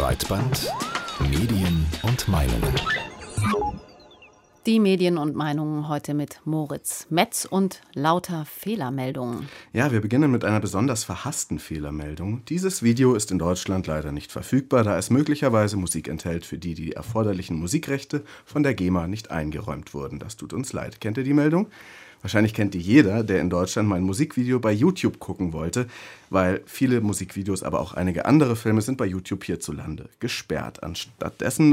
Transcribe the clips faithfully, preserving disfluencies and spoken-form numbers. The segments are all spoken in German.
Breitband Medien und Meinungen. Die Medien und Meinungen heute mit Moritz Metz und lauter Fehlermeldungen. Ja, wir beginnen mit einer besonders verhassten Fehlermeldung. Dieses Video ist in Deutschland leider nicht verfügbar, da es möglicherweise Musik enthält, für die die erforderlichen Musikrechte von der GEMA nicht eingeräumt wurden. Das tut uns leid. Kennt ihr die Meldung? Wahrscheinlich kennt die jeder, der in Deutschland mein Musikvideo bei YouTube gucken wollte, weil viele Musikvideos, aber auch einige andere Filme sind bei YouTube hierzulande gesperrt. Anstattdessen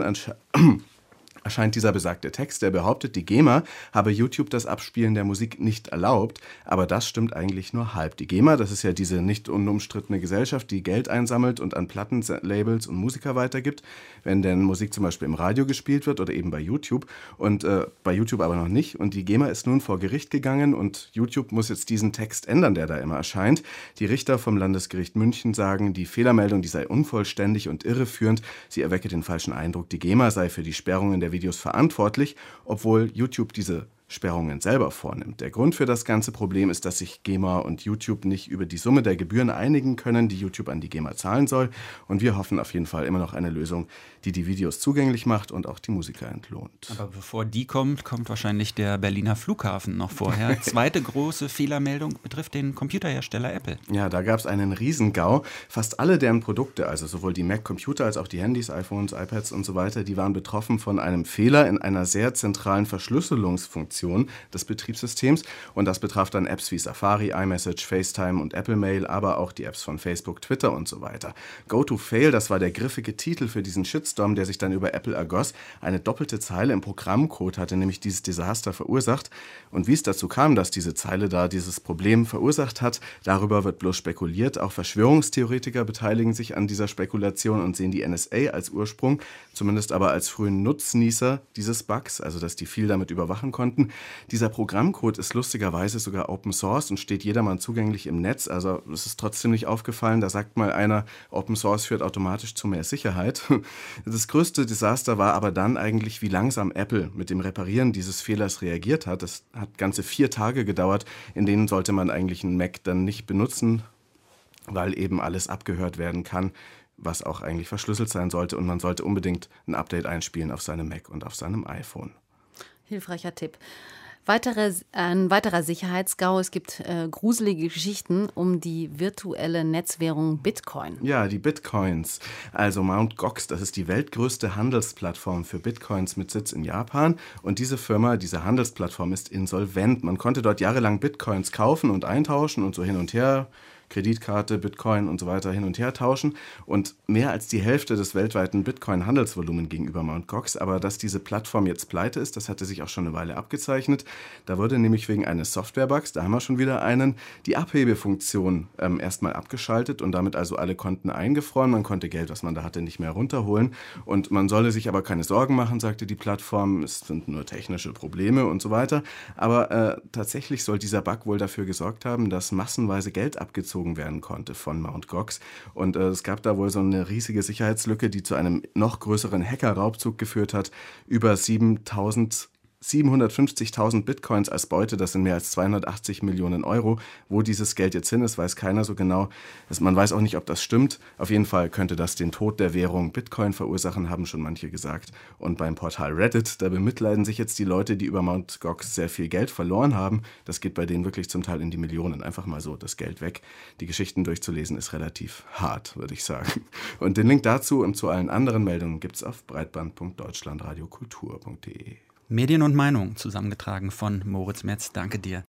erscheint dieser besagte Text, der behauptet, die GEMA habe YouTube das Abspielen der Musik nicht erlaubt, aber das stimmt eigentlich nur halb. Die GEMA, das ist ja diese nicht unumstrittene Gesellschaft, die Geld einsammelt und an Plattenlabels und Musiker weitergibt, wenn denn Musik zum Beispiel im Radio gespielt wird oder eben bei YouTube und äh, bei YouTube aber noch nicht. Und die GEMA ist nun vor Gericht gegangen und YouTube muss jetzt diesen Text ändern, der da immer erscheint. Die Richter vom Landesgericht München sagen, die Fehlermeldung, die sei unvollständig und irreführend, sie erwecke den falschen Eindruck, die GEMA sei für die Sperrungen der Videos verantwortlich, obwohl YouTube diese Sperrungen selber vornimmt. Der Grund für das ganze Problem ist, dass sich GEMA und YouTube nicht über die Summe der Gebühren einigen können, die YouTube an die GEMA zahlen soll. Und wir hoffen auf jeden Fall immer noch eine Lösung, die die Videos zugänglich macht und auch die Musiker entlohnt. Aber bevor die kommt, kommt wahrscheinlich der Berliner Flughafen noch vorher. Zweite große Fehlermeldung betrifft den Computerhersteller Apple. Ja, da gab es einen Riesengau. Fast alle deren Produkte, also sowohl die Mac-Computer als auch die Handys, iPhones, iPads und so weiter, die waren betroffen von einem Fehler in einer sehr zentralen Verschlüsselungsfunktion des Betriebssystems, und das betraf dann Apps wie Safari, iMessage, FaceTime und Apple Mail, aber auch die Apps von Facebook, Twitter und so weiter. Go-to-Fail, das war der griffige Titel für diesen Shitstorm, der sich dann über Apple ergoss. Eine doppelte Zeile im Programmcode hatte nämlich dieses Desaster verursacht, und wie es dazu kam, dass diese Zeile da dieses Problem verursacht hat, darüber wird bloß spekuliert. Auch Verschwörungstheoretiker beteiligen sich an dieser Spekulation und sehen die N S A als Ursprung, zumindest aber als frühen Nutznießer dieses Bugs, also dass die viel damit überwachen konnten. Dieser Programmcode ist lustigerweise sogar Open Source und steht jedermann zugänglich im Netz. Also es ist trotzdem nicht aufgefallen. Da sagt mal einer, Open Source führt automatisch zu mehr Sicherheit. Das größte Desaster war aber dann eigentlich, wie langsam Apple mit dem Reparieren dieses Fehlers reagiert hat. Das hat ganze vier Tage gedauert. In denen sollte man eigentlich einen Mac dann nicht benutzen, weil eben alles abgehört werden kann, was auch eigentlich verschlüsselt sein sollte. Und man sollte unbedingt ein Update einspielen auf seinem Mac und auf seinem iPhone. Hilfreicher Tipp. Weitere, ein weiterer Sicherheitsgau, es gibt äh, gruselige Geschichten um die virtuelle Netzwährung Bitcoin. Ja, die Bitcoins. Also Mt. Gox, das ist die weltgrößte Handelsplattform für Bitcoins mit Sitz in Japan. Und diese Firma, diese Handelsplattform ist insolvent. Man konnte dort jahrelang Bitcoins kaufen und eintauschen und so hin und her, Kreditkarte, Bitcoin und so weiter hin und her tauschen, und mehr als die Hälfte des weltweiten Bitcoin-Handelsvolumen gegenüber Mt. Gox. Aber dass diese Plattform jetzt pleite ist, das hatte sich auch schon eine Weile abgezeichnet. Da wurde nämlich wegen eines Softwarebugs, da haben wir schon wieder einen, die Abhebefunktion ähm, erstmal abgeschaltet und damit also alle Konten eingefroren. Man konnte Geld, was man da hatte, nicht mehr runterholen, und man solle sich aber keine Sorgen machen, sagte die Plattform, es sind nur technische Probleme und so weiter. Aber äh, tatsächlich soll dieser Bug wohl dafür gesorgt haben, dass massenweise Geld abgezogen werden konnte von Mt. Gox. Und äh, es gab da wohl so eine riesige Sicherheitslücke, die zu einem noch größeren Hacker-Raubzug geführt hat. Über siebenhundertfünfzigtausend Bitcoins als Beute, das sind mehr als zweihundertachtzig Millionen Euro. Wo dieses Geld jetzt hin ist, weiß keiner so genau. Das, man weiß auch nicht, ob das stimmt. Auf jeden Fall könnte das den Tod der Währung Bitcoin verursachen, haben schon manche gesagt. Und beim Portal Reddit, da bemitleiden sich jetzt die Leute, die über Mt. Gox sehr viel Geld verloren haben. Das geht bei denen wirklich zum Teil in die Millionen. Einfach mal so das Geld weg. Die Geschichten durchzulesen ist relativ hart, würde ich sagen. Und den Link dazu und zu allen anderen Meldungen gibt es auf breitband punkt deutschlandradiokultur punkt de. Medien und Meinung, zusammengetragen von Moritz Metz. Danke dir.